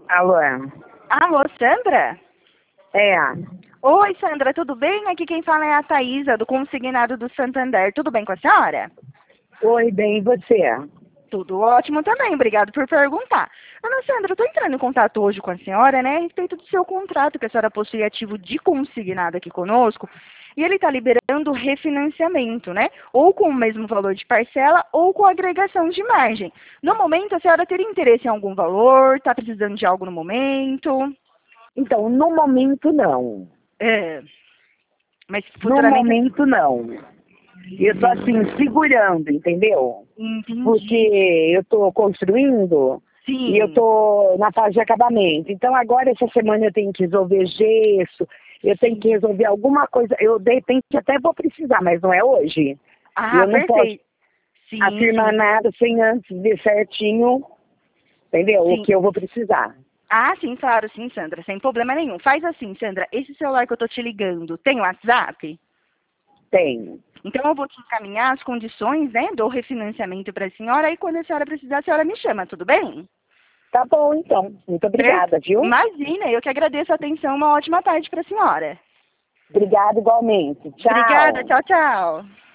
Alô? Alô, Sandra? É. Oi, Sandra, tudo bem? Aqui quem fala é a Thaísa, do Consignado do Santander. Tudo bem com a senhora? Oi, bem, e você? Tudo ótimo também, obrigado por perguntar. Ana Sandra, eu estou entrando em contato hoje com a senhora, né, a respeito do seu contrato que a senhora possui ativo de consignado aqui conosco, e ele está liberando refinanciamento, né, ou com o mesmo valor de parcela ou com agregação de margem. No momento, a senhora teria interesse em algum valor? Está precisando de algo no momento? Então, no momento não. É, mas No futuramente... momento não. Eu tô assim, segurando, entendeu? Porque Entendi. eu tô construindo e eu Sim. tô na fase de acabamento. Então agora essa semana eu tenho que resolver gesso, eu tenho que resolver alguma coisa. Eu de repente até vou precisar, mas não é hoje. E Ah, eu não posso perfeito. Sim, afirmar sim, nada sem antes ver certinho, entendeu? O sim. que eu vou precisar. Ah, sim, claro, sim, Sandra, sem problema nenhum. Faz assim, Sandra, esse celular que eu tô te ligando tem WhatsApp? Tenho. Então eu vou te encaminhar as condições, né, do refinanciamento para a senhora e quando a senhora precisar, a senhora me chama, tudo bem? Tá bom, então. Muito obrigada, viu? Imagina, eu que agradeço a atenção, uma ótima tarde para a senhora. Obrigada igualmente. Obrigada, Tchau. tchau, tchau.